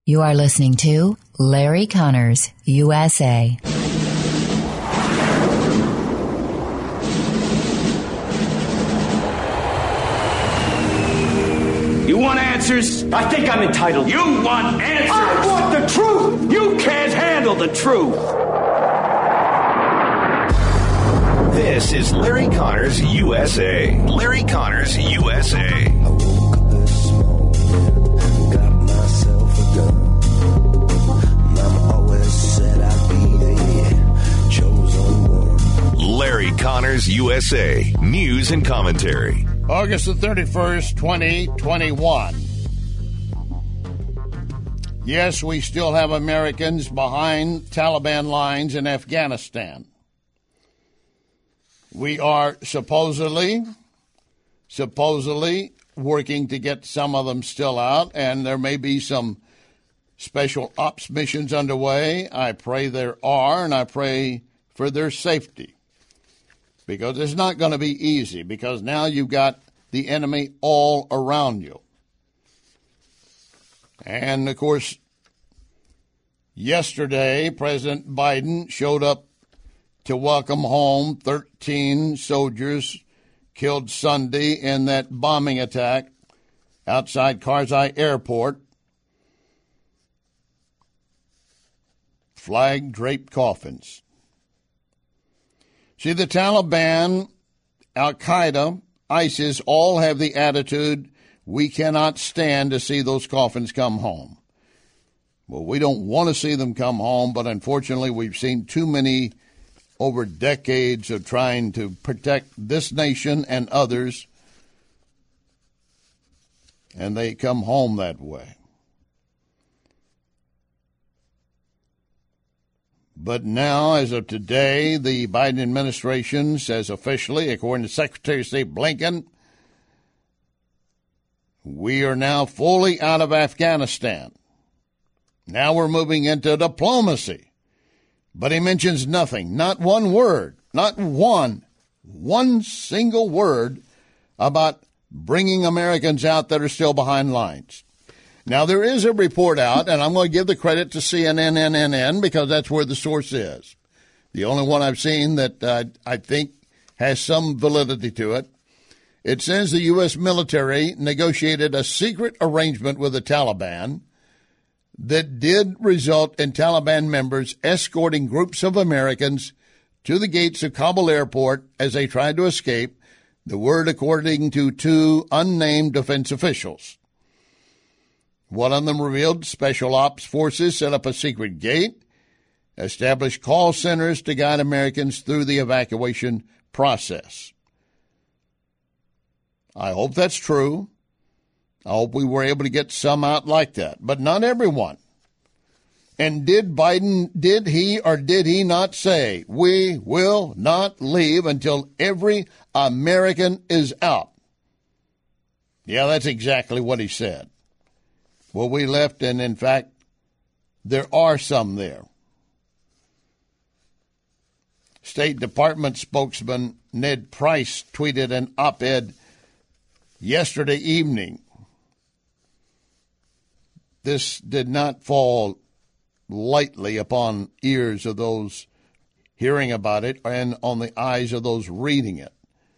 You are listening to Larry Connors, USA. You want answers? I think I'm entitled. You want answers? I want the truth! You can't handle the truth! This is Larry Connors, USA. Larry Connors, USA. I woke up this morning, got myself a gun. Mama always said I'd be the chosen one. Larry Connors, USA. News and commentary. August the 31st, 2021. Yes, we still have Americans behind Taliban lines in Afghanistan. We are supposedly working to get some of them still out, and there may be some special ops missions underway. I pray there are, and I pray for their safety. Because it's not going to be easy, because now you've got the enemy all around you. And, of course, yesterday, President Biden showed up to welcome home 13 soldiers killed Sunday in that bombing attack outside Karzai Airport. Flag-draped coffins. See, the Taliban, Al-Qaeda, ISIS all have the attitude, we cannot stand to see those coffins come home. Well, we don't want to see them come home, but unfortunately we've seen too many over decades of trying to protect this nation and others, and they come home that way. But now, as of today, the Biden administration says officially, according to Secretary of State Blinken, we are now fully out of Afghanistan. Now we're moving into diplomacy. But he mentions nothing, not one word, not one single word about bringing Americans out that are still behind lines. Now, there is a report out, and I'm going to give the credit to CNN, because that's where the source is. The only one I've seen that I think has some validity to it. It says the U.S. military negotiated a secret arrangement with the Taliban that did result in Taliban members escorting groups of Americans to the gates of Kabul airport as they tried to escape, the word according to two unnamed defense officials. One of them revealed special ops forces set up a secret gate, established call centers to guide Americans through the evacuation process. I hope that's true. I hope we were able to get some out like that, but not everyone. And did he or did he not say, we will not leave until every American is out? Yeah, that's exactly what he said. Well, we left, and in fact, there are some there. State Department spokesman Ned Price tweeted an op-ed yesterday evening. This did not fall lightly upon ears of those hearing about it and on the eyes of those reading it.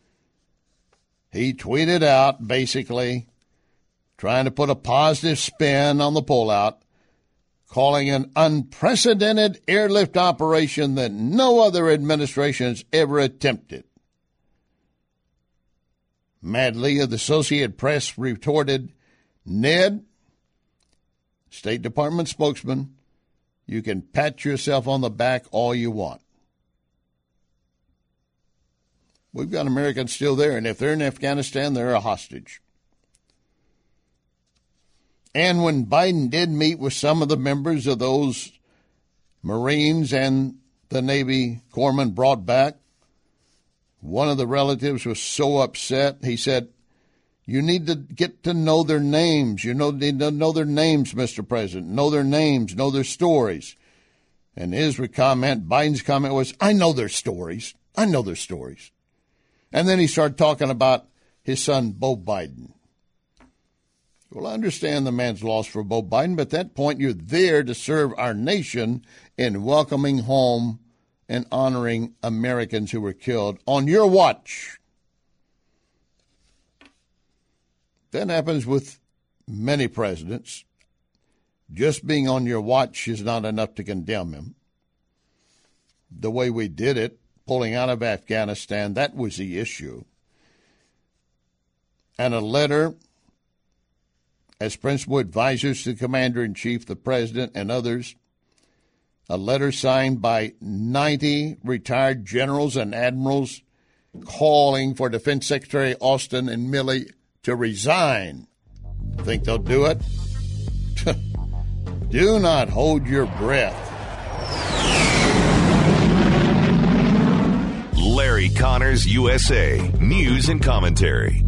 He tweeted out, basically, trying to put a positive spin on the pullout, calling an unprecedented airlift operation that no other administration has ever attempted. Madly, the Associated Press retorted, Ned, State Department spokesman, you can pat yourself on the back all you want. We've got Americans still there, and if they're in Afghanistan, they're a hostage. And when Biden did meet with some of the members of those Marines and the Navy corpsmen brought back, one of the relatives was so upset, he said, you need to get to know their names. You need to know their names, Mr. President. Know their names, know their stories. And his comment, Biden's comment was, I know their stories. I know their stories. And then he started talking about his son, Beau Biden. Well, I understand the man's loss for Beau Biden, but at that point, you're there to serve our nation in welcoming home and honoring Americans who were killed on your watch. That happens with many presidents. Just being on your watch is not enough to condemn him. The way we did it, pulling out of Afghanistan, that was the issue. And a letter as principal advisors to the Commander-in-Chief, the President, and others, a letter signed by 90 retired generals and admirals calling for Defense Secretary Austin and Milley to resign. Think they'll do it? Do not hold your breath. Larry Connors, USA. News and commentary.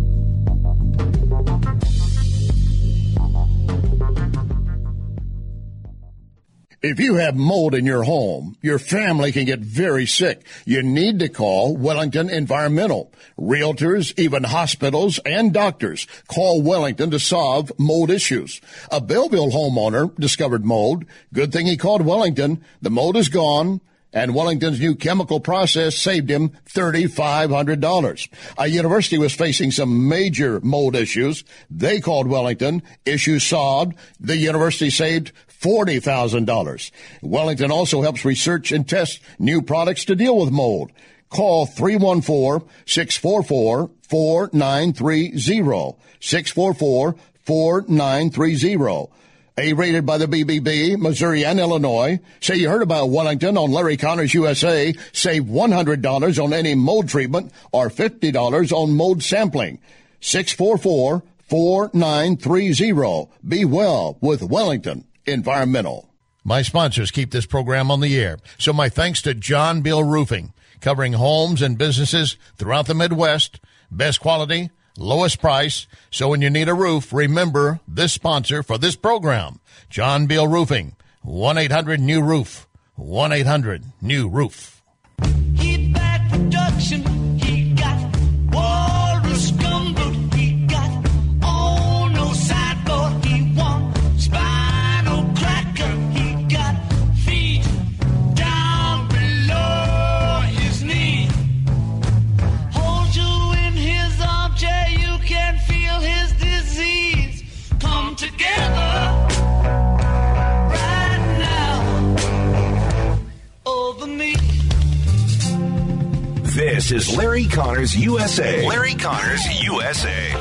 If you have mold in your home, your family can get very sick. You need to call Wellington Environmental. Realtors, even hospitals and doctors call Wellington to solve mold issues. A Belleville homeowner discovered mold. Good thing he called Wellington. The mold is gone, and Wellington's new chemical process saved him $3,500. A university was facing some major mold issues. They called Wellington. Issues solved. The university saved $40,000. Wellington also helps research and test new products to deal with mold. Call 314-644-4930. 644-4930. A-rated by the BBB, Missouri, and Illinois. Say you heard about Wellington on Larry Connors USA. Save $100 on any mold treatment or $50 on mold sampling. 644-4930. Be well with Wellington Environmental. My sponsors keep this program on the air, so my thanks to John Bill Roofing, covering homes and businesses throughout the Midwest. Best quality, lowest price. So when you need a roof, remember this sponsor for this program, John Bill Roofing, 1-800-NEW-ROOF, 1-800-NEW-ROOF. Heat back production, he got walrus gumboot, he got no sideboard, he want spinal cracker, he got feet down below his knee. Hold you in his armchair, you can feel his disease come together right now over me. This is Larry Connors, USA. Larry Connors, USA.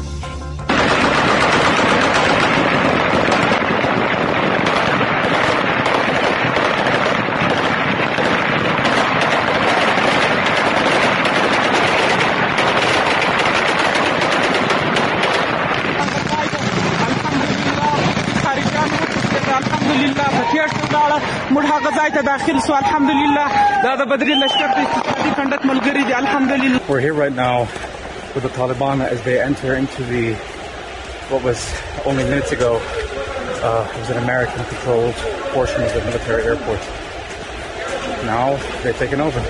We're here right now with the Taliban as they enter into what was only minutes ago was an American-controlled portion of the military airport. Now they've taken over.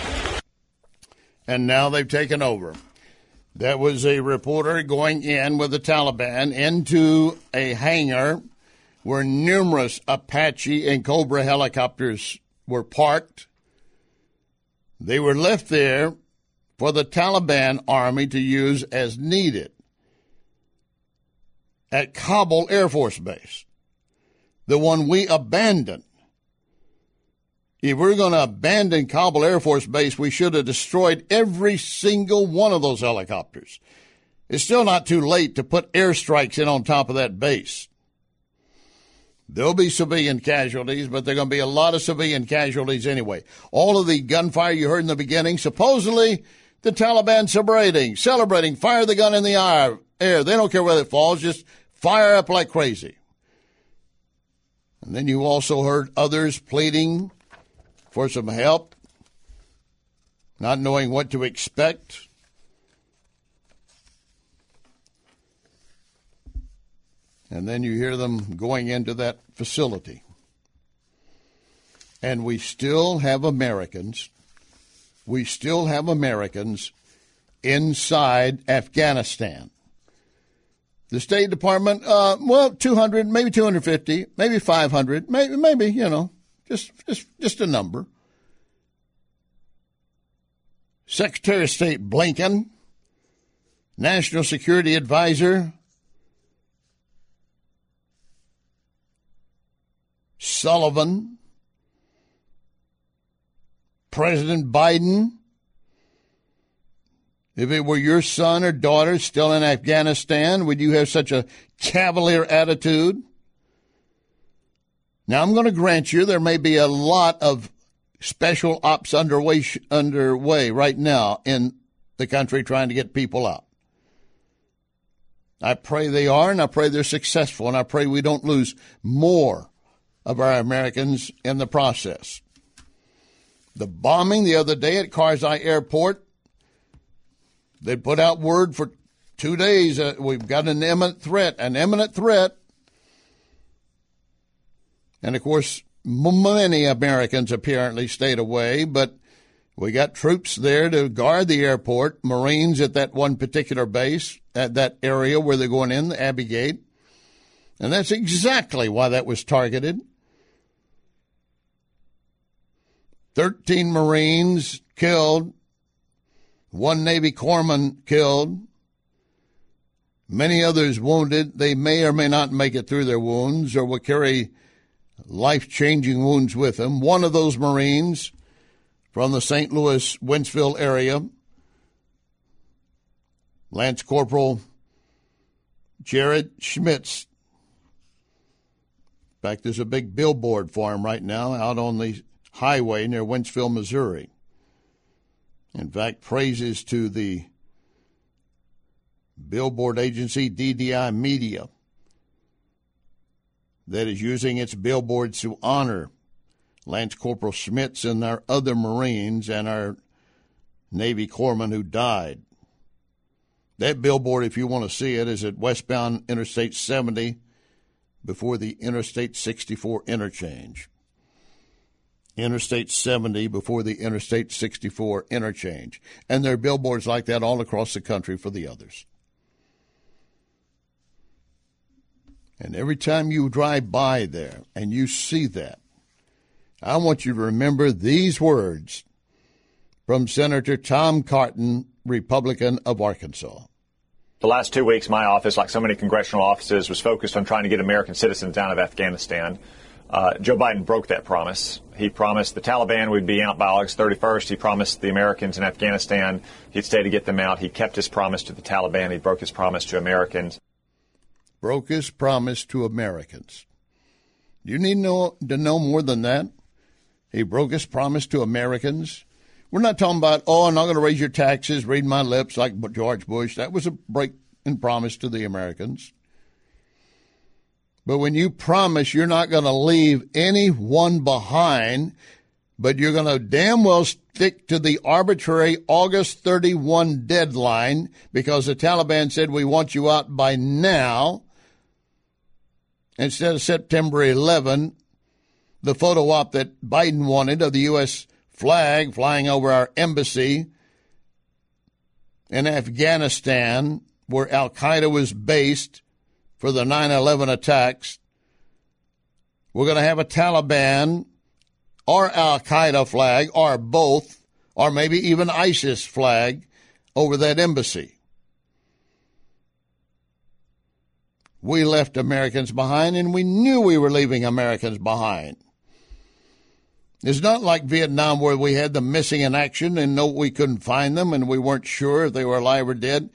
And now they've taken over. That was a reporter going in with the Taliban into a hangar where numerous Apache and Cobra helicopters were parked. They were left there for the Taliban army to use as needed at Kabul Air Force Base, the one we abandoned. If we're going to abandon Kabul Air Force Base, we should have destroyed every single one of those helicopters. It's still not too late to put airstrikes in on top of that base. There'll be civilian casualties, but there are going to be a lot of civilian casualties anyway. All of the gunfire you heard in the beginning, supposedly the Taliban celebrating, fire the gun in the air. They don't care whether it falls, just fire up like crazy. And then you also heard others pleading for some help, not knowing what to expect. And then you hear them going into that facility. And we still have Americans. We still have Americans inside Afghanistan. The State Department, 200, maybe 250, maybe 500, maybe, just a number. Secretary of State Blinken, National Security Advisor Sullivan, President Biden. If it were your son or daughter still in Afghanistan, would you have such a cavalier attitude? Now, I'm going to grant you there may be a lot of special ops underway right now in the country trying to get people out. I pray they are, and I pray they're successful, and I pray we don't lose more of our Americans in the process. The bombing the other day at Karzai Airport, they put out word for 2 days, we've got an imminent threat. And, of course, many Americans apparently stayed away, but we got troops there to guard the airport, Marines at that one particular base, at that area where they're going in, the Abbey Gate. And that's exactly why that was targeted. 13 Marines killed. 1 Navy corpsman killed, many others wounded. They may or may not make it through their wounds or will carry life-changing wounds with them. One of those Marines from the St. Louis, Wentzville area, Lance Corporal Jared Schmitz. In fact, there's a big billboard for him right now out on the highway near Wentzville, Missouri. In fact, praises to the billboard agency DDI Media that is using its billboards to honor Lance Corporal Schmitz and our other Marines and our Navy corpsman who died. That billboard, if you want to see it, is at westbound Interstate 70 before the Interstate 64 interchange. Interstate 70 before the Interstate 64 interchange. And there are billboards like that all across the country for the others. And every time you drive by there and you see that, I want you to remember these words from Senator Tom Cotton, Republican of Arkansas. The last 2 weeks, my office, like so many congressional offices, was focused on trying to get American citizens out of Afghanistan. Joe Biden broke that promise. He promised the Taliban would be out by August 31st. He promised the Americans in Afghanistan he'd stay to get them out. He kept his promise to the Taliban. He broke his promise to Americans. Broke his promise to Americans. You need to know more than that. He broke his promise to Americans. We're not talking about, I'm not going to raise your taxes, read my lips like George Bush. That was a break in promise to the Americans. But when you promise you're not going to leave anyone behind, but you're going to damn well stick to the arbitrary August 31 deadline because the Taliban said we want you out by now, instead of September 11, the photo op that Biden wanted of the U.S. flag flying over our embassy in Afghanistan, where al-Qaeda was based for the 9/11 attacks. We're going to have a Taliban or al-Qaeda flag or both, or maybe even ISIS flag over that embassy. We left Americans behind, and we knew we were leaving Americans behind. It's not like Vietnam where we had them missing in action and we couldn't find them and we weren't sure if they were alive or dead.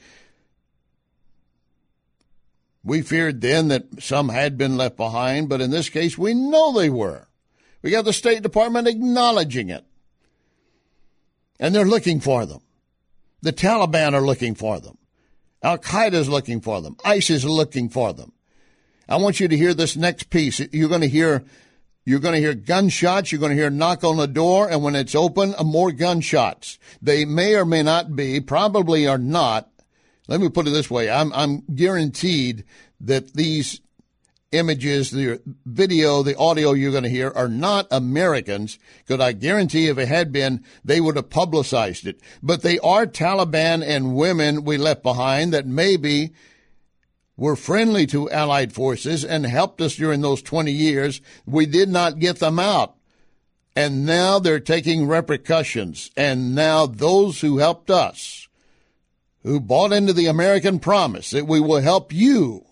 We feared then that some had been left behind, but in this case, we know they were. We got the State Department acknowledging it. And they're looking for them. The Taliban are looking for them. Al-Qaeda is looking for them. ISIS is looking for them. I want you to hear this next piece. You're going to hear gunshots. You're going to hear knock on the door. And when it's open, more gunshots. They may or may not be, probably are not. Let me put it this way. I'm guaranteed that these images, the video, the audio you're going to hear are not Americans, because I guarantee if it had been, they would have publicized it. But they are Taliban and women we left behind that maybe were friendly to Allied forces and helped us during those 20 years. We did not get them out. And now they're taking repercussions. And now those who helped us, who bought into the American promise that we will help you,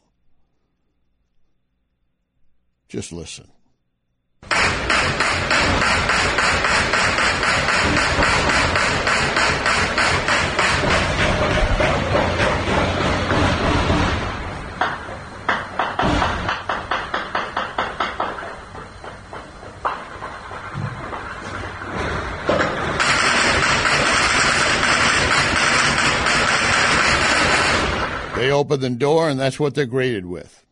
just listen. They open the door, and that's what they're greeted with.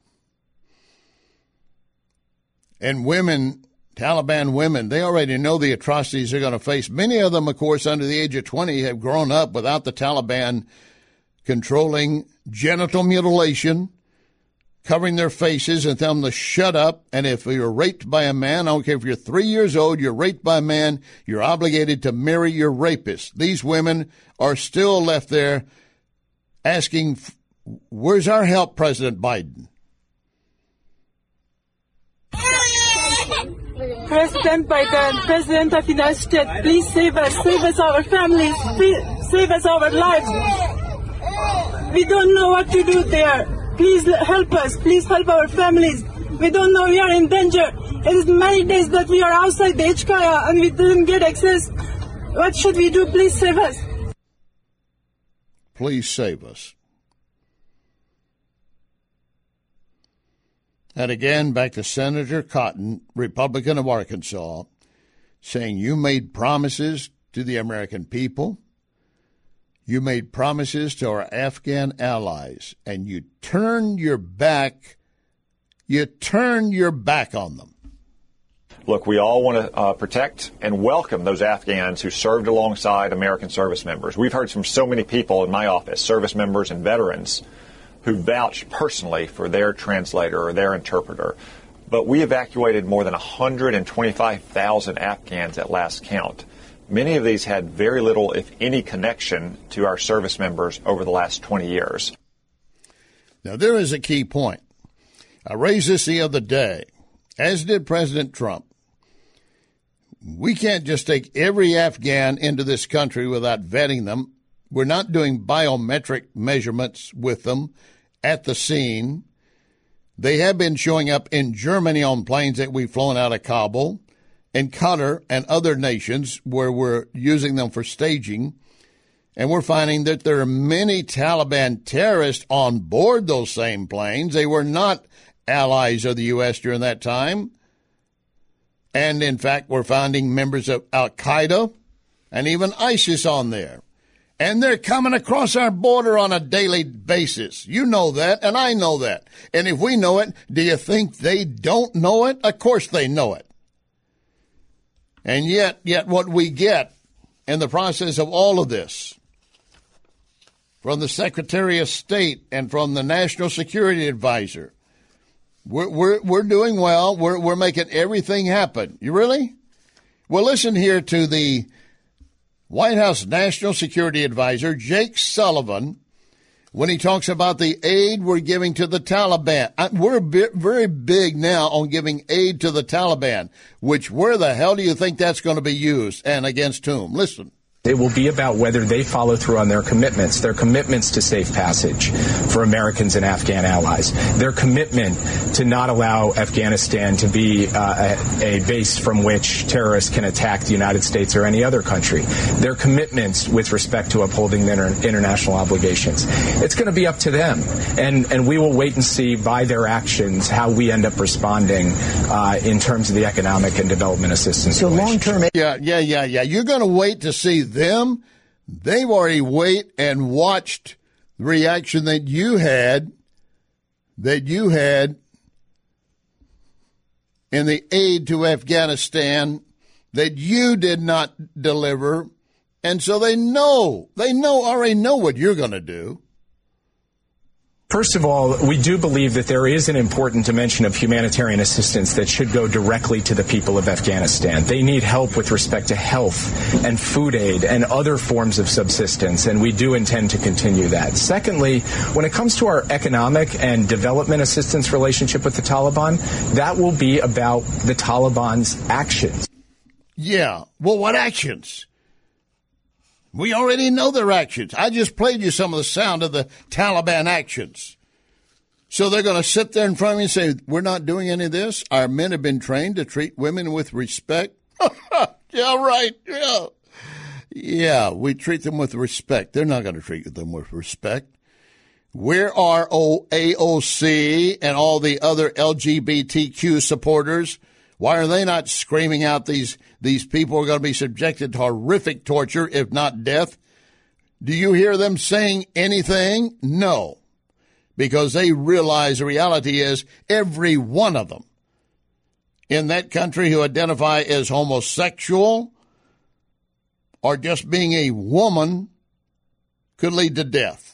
And women, Taliban women, they already know the atrocities they're going to face. Many of them, of course, under the age of 20, have grown up without the Taliban controlling genital mutilation, covering their faces and telling them to shut up. And if you're raped by a man, I don't care if you're 3 years old, you're raped by a man, you're obligated to marry your rapist. These women are still left there asking, where's our help, President Biden? President Biden, President of the United States, please save us our families, please save us our lives. We don't know what to do there. Please help us, please help our families. We don't know, we are in danger. It is many days that we are outside the HKIA and we didn't get access. What should we do? Please save us. Please save us. And again, back to Senator Cotton, Republican of Arkansas, saying you made promises to the American people. You made promises to our Afghan allies, and you turned your back. You turned your back on them. Look, we all want to protect and welcome those Afghans who served alongside American service members. We've heard from so many people in my office, service members and veterans, who vouch personally for their translator or their interpreter. But we evacuated more than 125,000 Afghans at last count. Many of these had very little, if any, connection to our service members over the last 20 years. Now, there is a key point. I raised this the other day, as did President Trump. We can't just take every Afghan into this country without vetting them. We're not doing biometric measurements with them at the scene. They have been showing up in Germany on planes that we've flown out of Kabul, in Qatar and other nations where we're using them for staging. And we're finding that there are many Taliban terrorists on board those same planes. They were not allies of the U.S. during that time. And, in fact, we're finding members of Al-Qaeda and even ISIS on there. And they're coming across our border on a daily basis. You know that, and I know that. And if we know it, do you think they don't know it? Of course they know it. And yet what we get in the process of all of this, from the Secretary of State and from the National Security Advisor, we're doing well. We're making everything happen. You really? Well, listen here to the White House National Security Advisor, Jake Sullivan, when he talks about the aid we're giving to the Taliban. We're very big now on giving aid to the Taliban, which where the hell do you think that's going to be used and against whom? Listen. It will be about whether they follow through on their commitments to safe passage for Americans and Afghan allies, their commitment to not allow Afghanistan to be a base from which terrorists can attack the United States or any other country, their commitments with respect to upholding their international obligations. It's going to be up to them, and we will wait and see by their actions how we end up responding in terms of the economic and development assistance. So long-term. Yeah. You're going to wait to see them. They've already waited and watched the reaction that you had in the aid to Afghanistan that you did not deliver. And so they already know what you're going to do. First of all, we do believe that there is an important dimension of humanitarian assistance that should go directly to the people of Afghanistan. They need help with respect to health and food aid and other forms of subsistence, and we do intend to continue that. Secondly, when it comes to our economic and development assistance relationship with the Taliban, that will be about the Taliban's actions. Yeah. Well, what actions? We already know their actions. I just played you some of the sound of the Taliban actions. So they're going to sit there in front of me and say, we're not doing any of this? Our men have been trained to treat women with respect? Yeah, right. Yeah. Yeah, we treat them with respect. They're not going to treat them with respect. Where are AOC and all the other LGBTQ supporters? Why are they not screaming out these people are going to be subjected to horrific torture, if not death? Do you hear them saying anything? No, because they realize the reality is every one of them in that country who identify as homosexual or just being a woman could lead to death.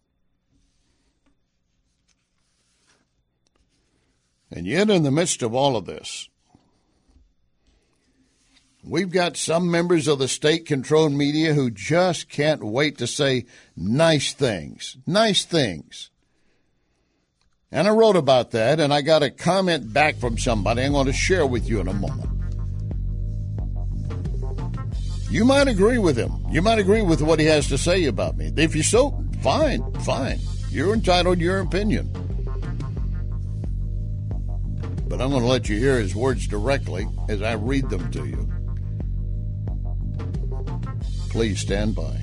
And yet in the midst of all of this, we've got some members of the state-controlled media who just can't wait to say nice things. Nice things. And I wrote about that, and I got a comment back from somebody I'm going to share with you in a moment. You might agree with him. You might agree with what he has to say about me. If you so, fine. You're entitled to your opinion. But I'm going to let you hear his words directly as I read them to you. Please stand by.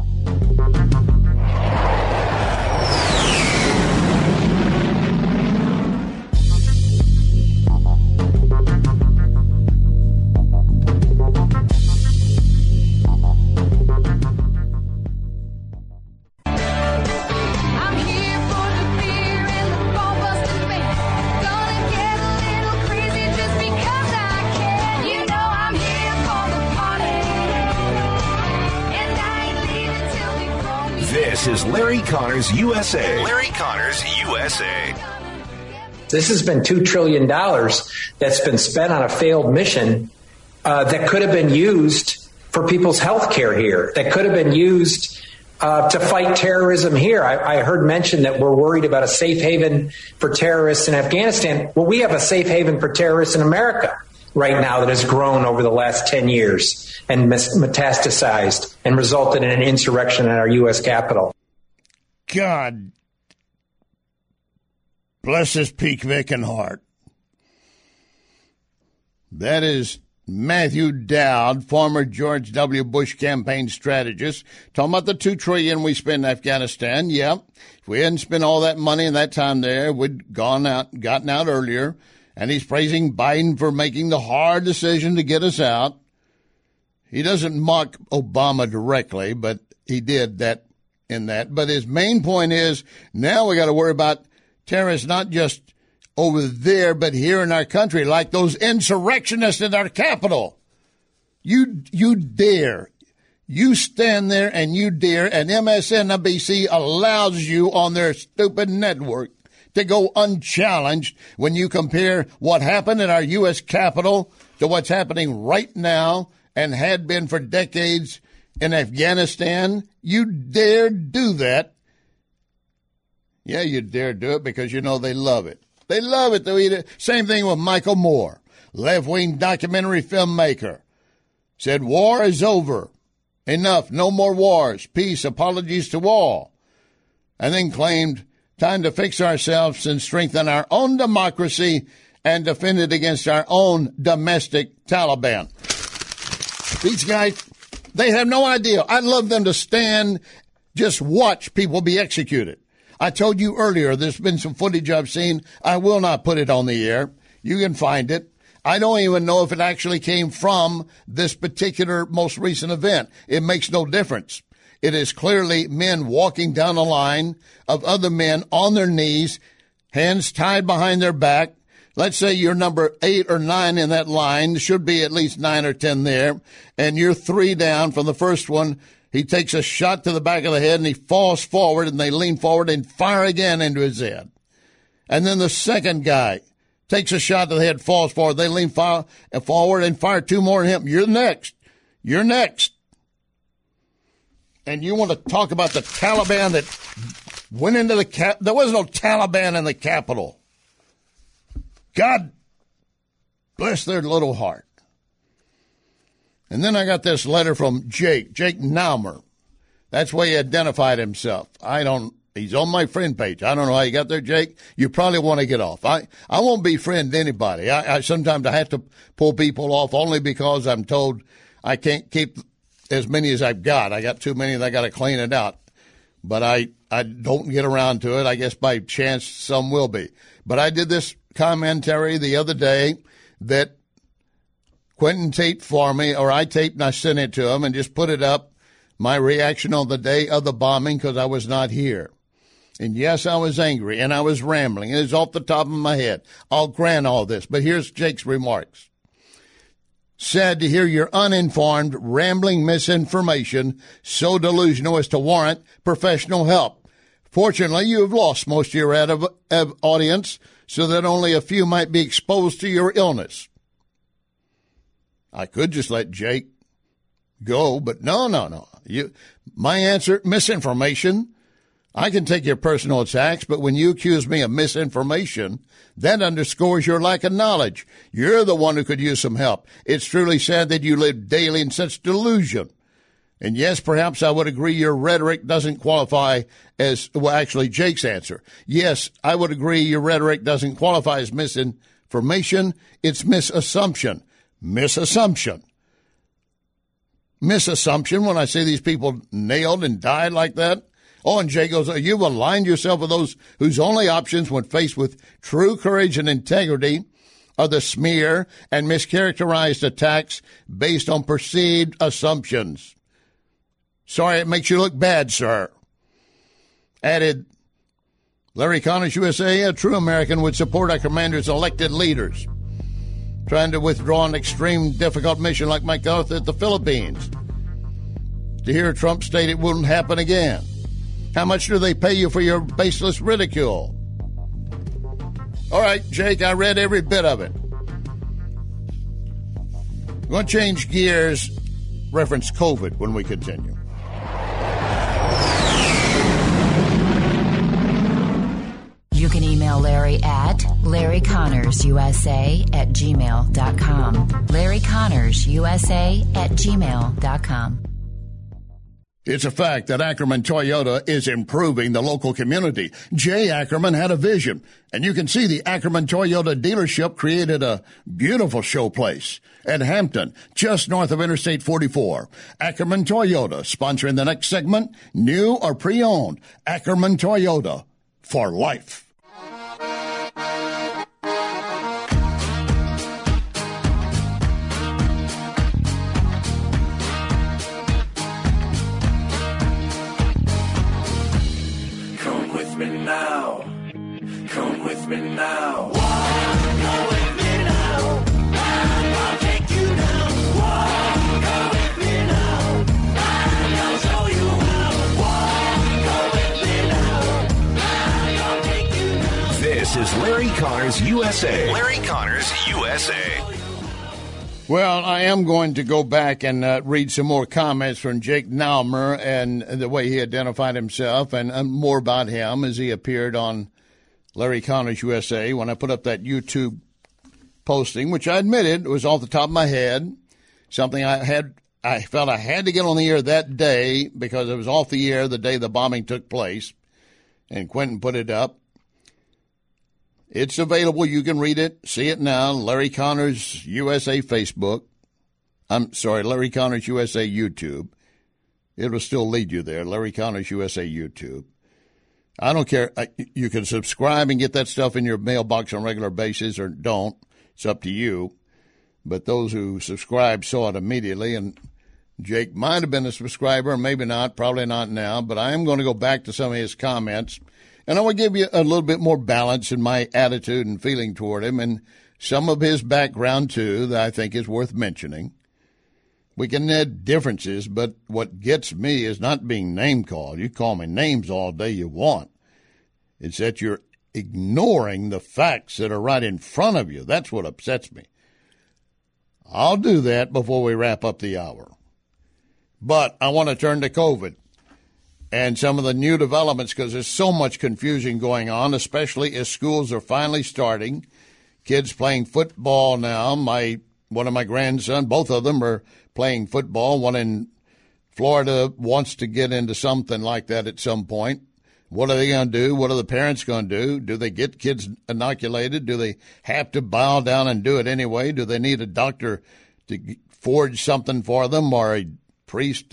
This is Larry Connors USA. Larry Connors USA. This has been $2 trillion that's been spent on a failed mission that could have been used for people's health care here, that could have been used to fight terrorism here. I heard mention that we're worried about a safe haven for terrorists in Afghanistan. Well, we have a safe haven for terrorists in America right now that has grown over the last 10 years and metastasized and resulted in an insurrection at our U.S. Capitol. God bless his peak-making heart. That is Matthew Dowd, former George W. Bush campaign strategist, talking about the $2 trillion we spend in Afghanistan. Yeah, if we hadn't spent all that money in that time there, we'd gotten out earlier. And he's praising Biden for making the hard decision to get us out. He doesn't mock Obama directly, but he did that in that. But his main point is now we got to worry about terrorists not just over there, but here in our country, like those insurrectionists in our capital. You dare. You stand there and you dare, and MSNBC allows you on their stupid network to go unchallenged when you compare what happened in our U.S. Capitol to what's happening right now and had been for decades in Afghanistan. You dare do that. Yeah, you dare do it because you know they love it. They love it. They'll eat it. Same thing with Michael Moore, left-wing documentary filmmaker. Said war is over. Enough. No more wars. Peace. Apologies to all. And then claimed time to fix ourselves and strengthen our own democracy and defend it against our own domestic Taliban. These guys, they have no idea. I'd love them to stand, just watch people be executed. I told you earlier, there's been some footage I've seen. I will not put it on the air. You can find it. I don't even know if it actually came from this particular most recent event. It makes no difference. It is clearly men walking down a line of other men on their knees, hands tied behind their back. Let's say you're number 8 or 9 in that line. There should be at least 9 or 10 there. And you're 3 down from the first one. He takes a shot to the back of the head, and he falls forward, and they lean forward and fire again into his head. And then the second guy takes a shot to the head, falls forward. They lean forward and fire 2 more at him. You're next. You're next. And you want to talk about the Taliban that went into the there was no Taliban in the Capitol. God bless their little heart. And then I got this letter from Jake Naumer. That's where he identified himself. He's on my friend page. I don't know how you got there, Jake. You probably want to get off. I won't befriend anybody. Sometimes I have to pull people off only because I'm told I can't keep as many as I've got. I got too many and I got to clean it out. But I don't get around to it. I guess by chance some will be. But I did this commentary the other day that Quentin taped for me, or I taped and I sent it to him and just put it up, my reaction on the day of the bombing, because I was not here. And yes, I was angry and I was rambling. It was off the top of my head. I'll grant all this. But here's Jake's remarks. Sad to hear your uninformed, rambling misinformation so delusional as to warrant professional help. Fortunately, you have lost most of your audience so that only a few might be exposed to your illness. I could just let Jake go, but no. My answer, misinformation. I can take your personal attacks, but when you accuse me of misinformation, that underscores your lack of knowledge. You're the one who could use some help. It's truly sad that you live daily in such delusion. And yes, perhaps I would agree your rhetoric doesn't qualify as, well, actually, Jake's answer. Yes, I would agree your rhetoric doesn't qualify as misinformation. It's misassumption. Misassumption when I see these people nailed and died like that. Oh, and Jay goes, you've aligned yourself with those whose only options when faced with true courage and integrity are the smear and mischaracterized attacks based on perceived assumptions. Sorry, it makes you look bad, sir. Added, Larry Connors, USA, a true American would support our commander's elected leaders trying to withdraw an extreme, difficult mission like MacArthur at the Philippines. To hear Trump state it wouldn't happen again. How much do they pay you for your baseless ridicule? All right, Jake, I read every bit of it. I'm going to change gears, reference COVID when we continue. You can email Larry at LarryConnorsUSA@gmail.com. LarryConnorsUSA@gmail.com. It's a fact that Ackerman Toyota is improving the local community. Jay Ackerman had a vision, and you can see the Ackerman Toyota dealership created a beautiful showplace at Hampton, just north of Interstate 44. Ackerman Toyota, sponsoring the next segment, new or pre-owned. Ackerman Toyota, for life. Come with me now. Walk, go with me now. I'll take you down. Walk, go with me now. I'll show you how. Walk, go with me now. I'll take you down. This is Larry Connors USA. Larry Connors USA. Well, I am going to go back and read some more comments from Jake Naumer and the way he identified himself and more about him as he appeared on Larry Connors USA when I put up that YouTube posting, which I admitted was off the top of my head, something I felt I had to get on the air that day because it was off the air the day the bombing took place, and Quentin put it up. It's available. You can read it, see it now. Larry Connors USA Facebook. I'm sorry, Larry Connors USA YouTube. It will still lead you there. Larry Connors USA YouTube. I don't care. You can subscribe and get that stuff in your mailbox on a regular basis or don't. It's up to you. But those who subscribe saw it immediately, and Jake might have been a subscriber, maybe not, probably not now, but I am going to go back to some of his comments, and I will give you a little bit more balance in my attitude and feeling toward him, and some of his background, too, that I think is worth mentioning. We can have differences, but what gets me is not being name-called. You call me names all day you want. It's that you're ignoring the facts that are right in front of you. That's what upsets me. I'll do that before we wrap up the hour. But I want to turn to COVID and some of the new developments because there's so much confusion going on, especially as schools are finally starting. Kids playing football now. One of my grandsons, both of them are playing football. One in Florida wants to get into something like that at some point. What are they going to do? What are the parents going to do? Do they get kids inoculated? Do they have to bow down and do it anyway? Do they need a doctor to forge something for them or a priest,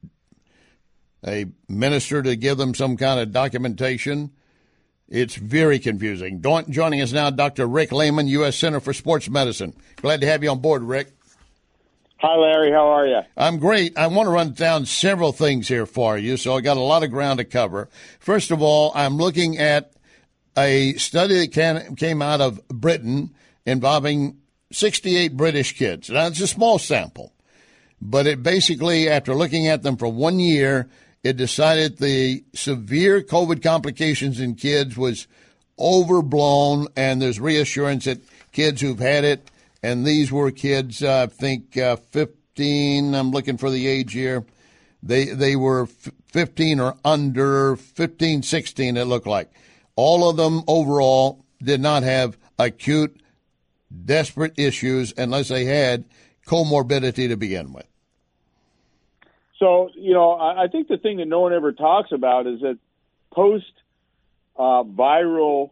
a minister to give them some kind of documentation? It's very confusing. Joining us now, Dr. Rick Lehman, U.S. Center for Sports Medicine. Glad to have you on board, Rick. Hi, Larry. How are you? I'm great. I want to run down several things here for you, so I got a lot of ground to cover. First of all, I'm looking at a study that came out of Britain involving 68 British kids. Now, it's a small sample, but it basically, after looking at them for 1 year, it decided the severe COVID complications in kids was overblown, and there's reassurance that kids who've had it, and these were kids, I think, 15. I'm looking for the age here. They were 15 or under, 15, 16, it looked like. All of them overall did not have acute, desperate issues unless they had comorbidity to begin with. So, I think the thing that no one ever talks about is that post-viral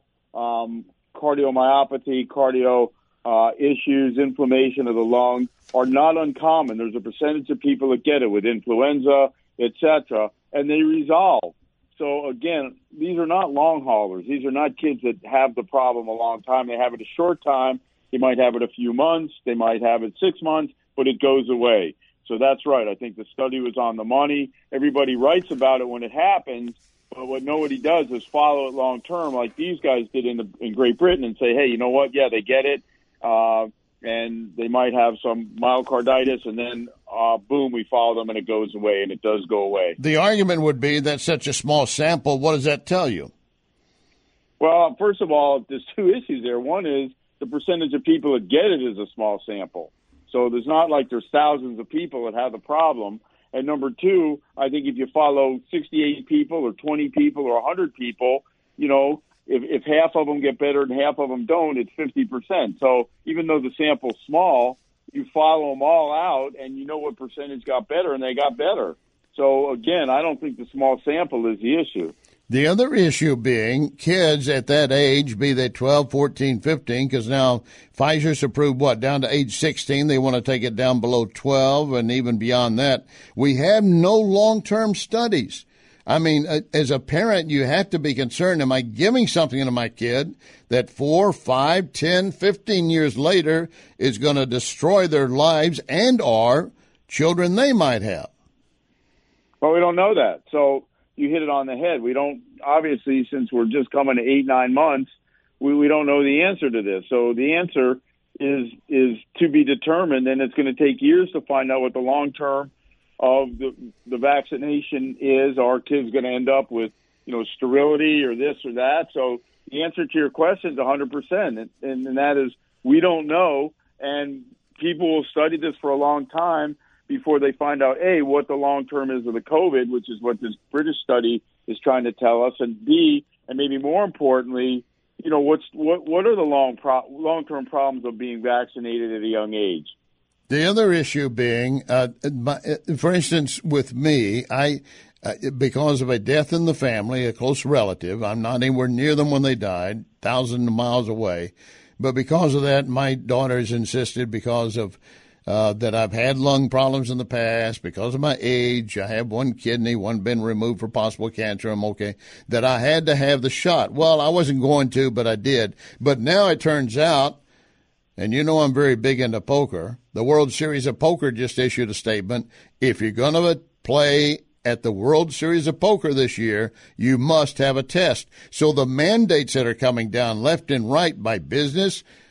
cardiomyopathy, issues, inflammation of the lung are not uncommon. There's a percentage of people that get it with influenza, etc., and they resolve. So, again, these are not long haulers. These are not kids that have the problem a long time. They have it a short time. They might have it a few months. They might have it 6 months, but it goes away. So that's right. I think the study was on the money. Everybody writes about it when it happens, but what nobody does is follow it long term like these guys did in Great Britain and say, hey, you know what? Yeah, they get it. And they might have some myocarditis, and then, boom, we follow them, and it goes away, and it does go away. The argument would be that's such a small sample. What does that tell you? Well, first of all, there's two issues there. One is the percentage of people that get it is a small sample. So there's not like there's thousands of people that have the problem. And number two, I think if you follow 68 people or 20 people or 100 people, if half of them get better and half of them don't, it's 50%. So even though the sample's small, you follow them all out and you know what percentage got better, and they got better. So, again, I don't think the small sample is the issue. The other issue being kids at that age, be they 12, 14, 15, because now Pfizer's approved, down to age 16. They want to take it down below 12 and even beyond that. We have no long-term studies. I mean, as a parent, you have to be concerned, am I giving something to my kid that 4, 5, 10, 15 years later is going to destroy their lives and or children they might have? Well, we don't know that. So you hit it on the head. We don't, obviously, since we're just coming to 8, 9 months, we don't know the answer to this. So the answer is to be determined, and it's going to take years to find out what the long-term of the vaccination is. Are kids going to end up with, sterility or this or that? So the answer to your question is 100%, and that is we don't know, and people will study this for a long time before they find out, A, what the long-term is of the COVID, which is what this British study is trying to tell us, and B, and maybe more importantly, what are the long-term problems of being vaccinated at a young age? The other issue being, for instance, with me, because of a death in the family, a close relative, I'm not anywhere near them when they died, thousands of miles away, but because of that, my daughters insisted because of that I've had lung problems in the past, because of my age, I have one kidney, one been removed for possible cancer, I'm okay, that I had to have the shot. Well, I wasn't going to, but I did. But now it turns out, and I'm very big into poker, the World Series of Poker just issued a statement, if you're going to play at the World Series of Poker this year, you must have a test. So the mandates that are coming down left and right by business,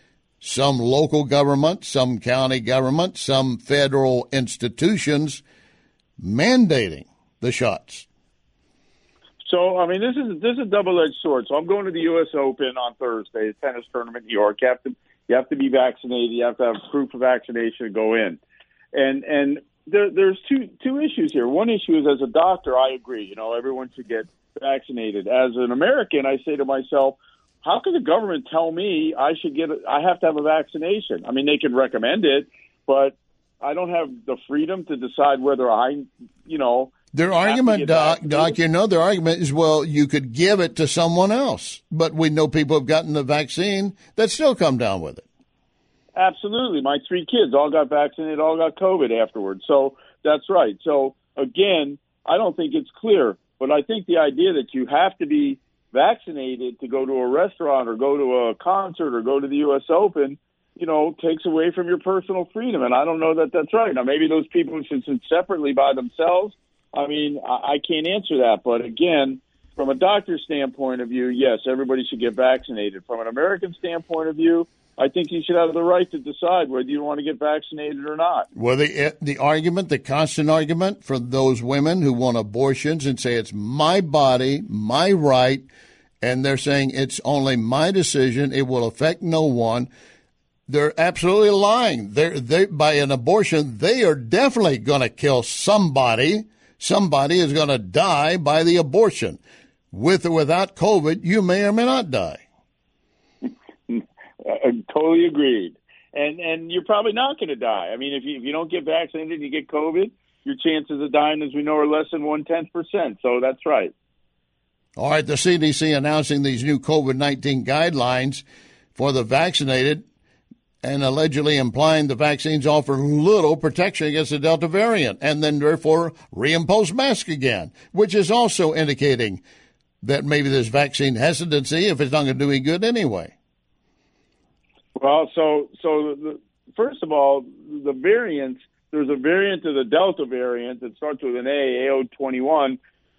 some local government, some county government, some federal institutions mandating the shots. So, I mean, this is a double-edged sword. So I'm going to the U.S. Open on Thursday, a tennis tournament in New York. You have to be vaccinated. You have to have proof of vaccination to go in. And there's two issues here. One issue is, as a doctor, I agree. Everyone should get vaccinated. As an American, I say to myself, how can the government tell me I have to have a vaccination? I mean, they can recommend it, but I don't have the freedom to decide whether Their argument, Doc, their argument is, well, you could give it to someone else. But we know people have gotten the vaccine that still come down with it. Absolutely. My 3 kids all got vaccinated, all got COVID afterwards. So that's right. So, again, I don't think it's clear. But I think the idea that you have to be vaccinated to go to a restaurant or go to a concert or go to the U.S. Open, takes away from your personal freedom. And I don't know that that's right. Now, maybe those people should sit separately by themselves. I mean, I can't answer that. But, again, from a doctor's standpoint of view, yes, everybody should get vaccinated. From an American standpoint of view, I think you should have the right to decide whether you want to get vaccinated or not. Well, the constant argument for those women who want abortions and say it's my body, my right, and they're saying it's only my decision, it will affect no one. They're absolutely lying. They by an abortion, they are definitely going to kill somebody. Somebody is going to die by the abortion. With or without COVID, you may or may not die. Totally agreed. And you're probably not going to die. I mean, if you don't get vaccinated and you get COVID, your chances of dying, as we know, are less than 0.1%. So that's right. All right, the CDC announcing these new COVID-19 guidelines for the vaccinated and allegedly implying the vaccines offer little protection against the Delta variant and then therefore reimpose masks again, which is also indicating that maybe there's vaccine hesitancy if it's not going to do any good anyway. Well, first of all, the variants, there's a variant of the Delta variant that starts with an AO21.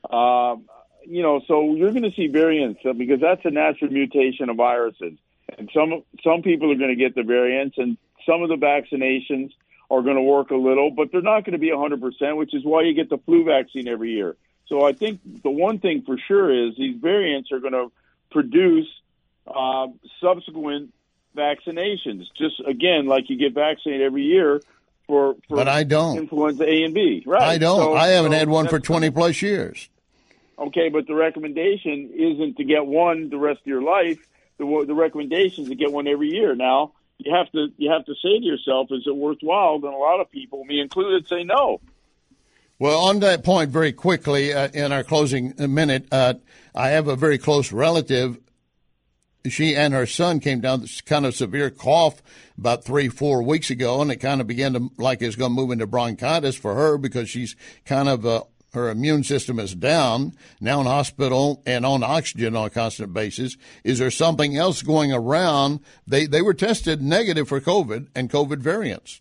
So you're going to see variants because that's a natural mutation of viruses. And some people are going to get the variants, and some of the vaccinations are going to work a little, but they're not going to be 100%, which is why you get the flu vaccine every year. So I think the one thing for sure is these variants are going to produce subsequent vaccinations. Just, again, like you get vaccinated every year for but I don't. Influenza A and B. Right. I don't. I haven't had one for 20-plus years. Okay, but the recommendation isn't to get one the rest of your life. The recommendation is to get one every year. Now, you have to say to yourself, is it worthwhile? And a lot of people, me included, say no. Well, on that point, very quickly, in our closing minute, I have a very close relative. She and her son came down with this kind of severe cough about 3-4 weeks ago, and it kind of began to, like it's going to move into bronchitis for her because she's kind of her immune system is down, now in hospital and on oxygen on a constant basis. Is there something else going around? They were tested negative for COVID and COVID variants.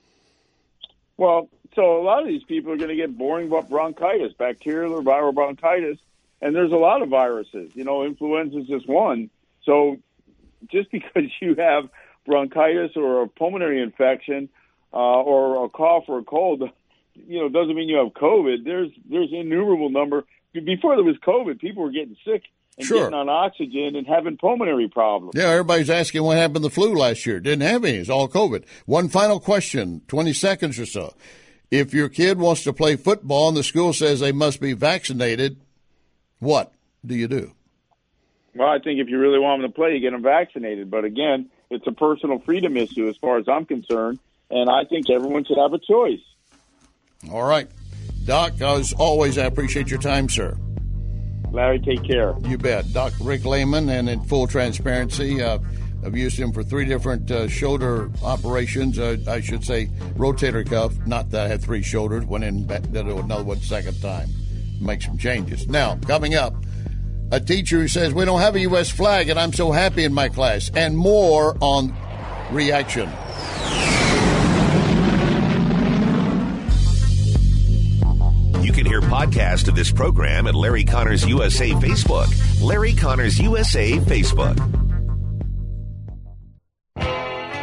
Well, so a lot of these people are going to get boring bronchitis, bacterial or viral bronchitis, and there's a lot of viruses. Influenza is just one. So just because you have bronchitis or a pulmonary infection or a cough or a cold, doesn't mean you have COVID. There's innumerable number. Before there was COVID, people were getting sick and getting on oxygen and having pulmonary problems. Yeah, everybody's asking what happened to the flu last year. Didn't have any. It's all COVID. One final question, 20 seconds or so. If your kid wants to play football and the school says they must be vaccinated, what do you do? Well, I think if you really want them to play, you get them vaccinated. But, again, it's a personal freedom issue as far as I'm concerned, and I think everyone should have a choice. All right. Doc, as always, I appreciate your time, sir. Larry, take care. You bet. Doc Rick Lehman, and in full transparency, I've used him for 3 different shoulder operations. I should say rotator cuff. Not that I had 3 shoulders. Went in, did another one second time. Make some changes. Now, coming up, a teacher who says, we don't have a U.S. flag, and I'm so happy in my class. And more on Reaction. You can hear podcasts of this program at Larry Connors USA Facebook. Larry Connors USA Facebook.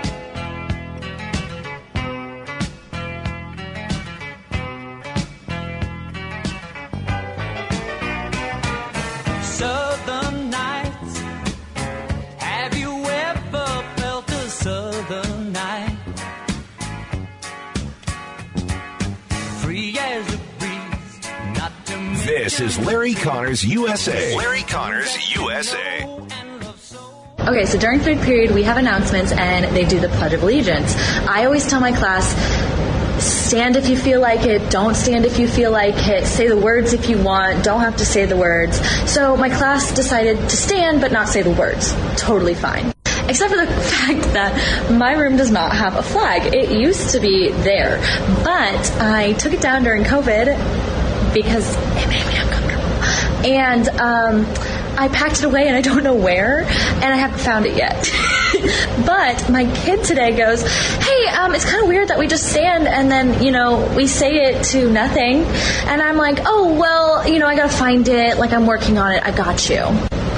This is Larry Connors USA. Larry Connors USA. Okay, so during third period, we have announcements, and they do the Pledge of Allegiance. I always tell my class, stand if you feel like it, don't stand if you feel like it, say the words if you want, don't have to say the words. So my class decided to stand but not say the words. Totally fine. Except for the fact that my room does not have a flag. It used to be there, but I took it down during COVID because it made me uncomfortable. And I packed it away and I don't know where, and I haven't found it yet. But my kid today goes, hey, it's kind of weird that we just stand and then, we say it to nothing. And I'm like, oh, well, I gotta find it. Like, I'm working on it. I got you.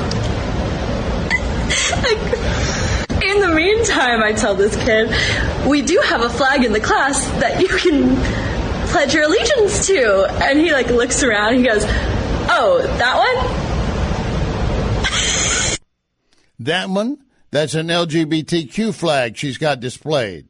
In the meantime, I tell this kid, we do have a flag in the class that you can pledge your allegiance to. And he looks around and he goes, oh, that one? That one? That's an LGBTQ flag she's got displayed.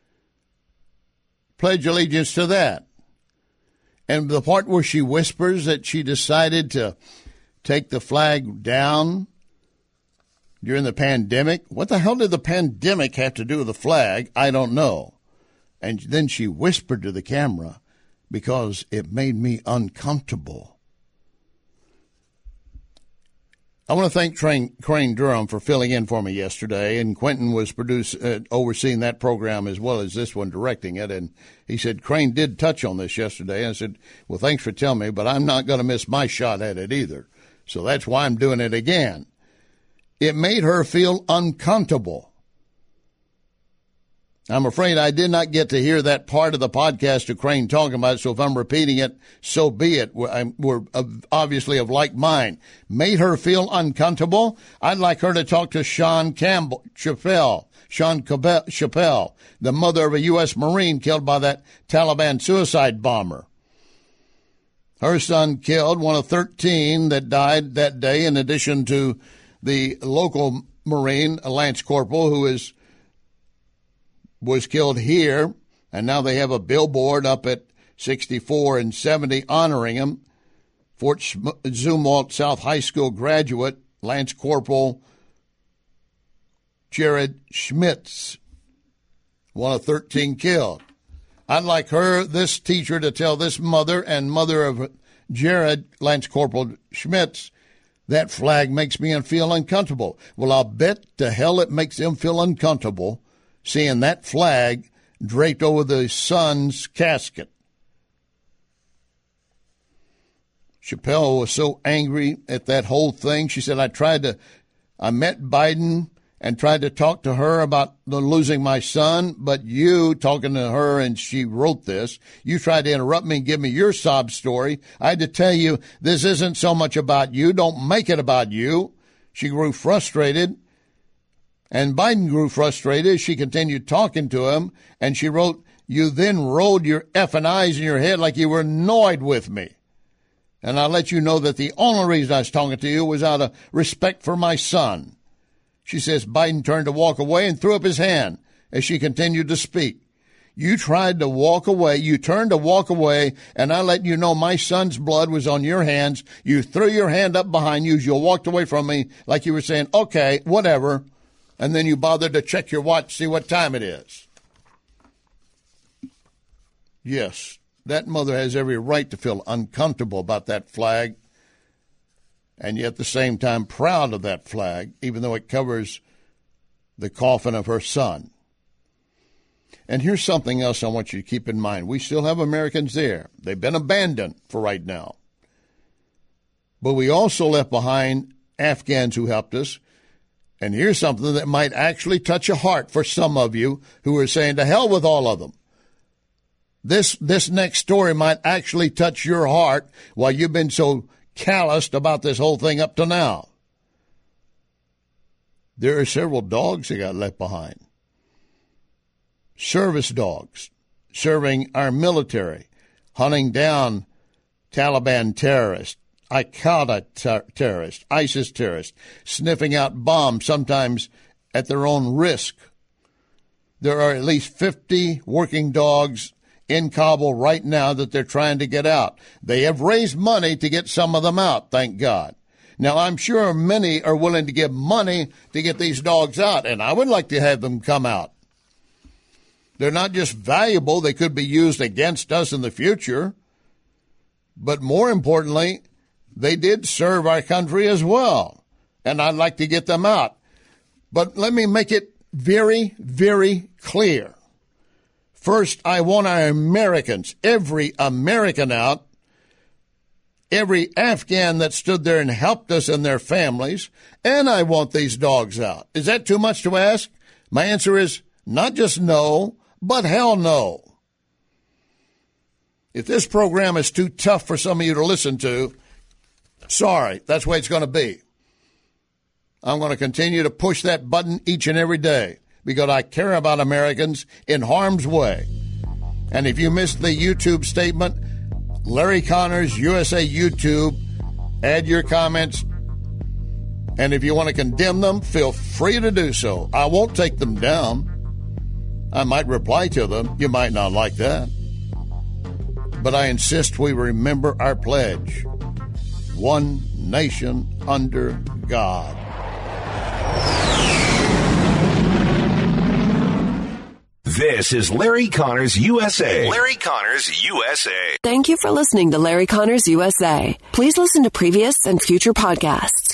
Pledge allegiance to that. And the part where she whispers that she decided to take the flag down during the pandemic. What the hell did the pandemic have to do with the flag? I don't know. And then she whispered to the camera because it made me uncomfortable. I want to thank Crane Durham for filling in for me yesterday, and Quentin was overseeing that program as well as this one, directing it, and he said, Crane did touch on this yesterday. And I said, well, thanks for telling me, but I'm not going to miss my shot at it either. So that's why I'm doing it again. It made her feel uncomfortable. I'm afraid I did not get to hear that part of the podcast of Crane talking about it, so if I'm repeating it, so be it. We're obviously of like mind. Made her feel uncomfortable? I'd like her to talk to Sean Chappelle, the mother of a U.S. Marine killed by that Taliban suicide bomber. Her son killed, one of 13 that died that day, in addition to the local Marine, a Lance Corporal, who was killed here, and now they have a billboard up at 64 and 70 honoring him. Fort Zumwalt South High School graduate, Lance Corporal Jared Schmitz, one of 13 killed. I'd like this teacher, to tell this mother and mother of Jared, Lance Corporal Schmitz, that flag makes me feel uncomfortable. Well, I'll bet to hell it makes them feel uncomfortable seeing that flag draped over the son's casket. Chappelle was so angry at that whole thing. She said, I met Biden and tried to talk to her about losing my son, but you, talking to her, and she wrote this, you tried to interrupt me and give me your sob story. I had to tell you, this isn't so much about you. Don't make it about you. She grew frustrated. And Biden grew frustrated as she continued talking to him, and she wrote, you then rolled your effing eyes in your head like you were annoyed with me. And I'll let you know that the only reason I was talking to you was out of respect for my son. She says Biden turned to walk away and threw up his hand as she continued to speak. You tried to walk away. You turned to walk away, and I let you know my son's blood was on your hands. You threw your hand up behind you as you walked away from me like you were saying, okay, whatever. And then you bothered to check your watch, see what time it is. Yes, that mother has every right to feel uncomfortable about that flag, and yet at the same time proud of that flag, even though it covers the coffin of her son. And here's something else I want you to keep in mind. We still have Americans there. They've been abandoned for right now. But we also left behind Afghans who helped us. And here's something that might actually touch a heart for some of you who are saying, to hell with all of them. This next story might actually touch your heart while you've been so calloused about this whole thing up to now. There are several dogs that got left behind. Service dogs serving our military, hunting down Taliban terrorists, Al-Qaeda terrorists, ISIS terrorists, sniffing out bombs, sometimes at their own risk. There are at least 50 working dogs in Kabul right now that they're trying to get out. They have raised money to get some of them out, thank God. Now, I'm sure many are willing to give money to get these dogs out, and I would like to have them come out. They're not just valuable, they could be used against us in the future. But more importantly, they did serve our country as well, and I'd like to get them out. But let me make it very, very clear. First, I want our Americans, every American out, every Afghan that stood there and helped us and their families, and I want these dogs out. Is that too much to ask? My answer is not just no, but hell no. If this program is too tough for some of you to listen to, sorry, that's the way it's going to be. I'm going to continue to push that button each and every day because I care about Americans in harm's way. And if you missed the YouTube statement, Larry Connors, USA YouTube, add your comments. And if you want to condemn them, feel free to do so. I won't take them down. I might reply to them. You might not like that. But I insist we remember our pledge. One nation under God. This is Larry Connors USA. Larry Connors USA. Thank you for listening to Larry Connors USA. Please listen to previous and future podcasts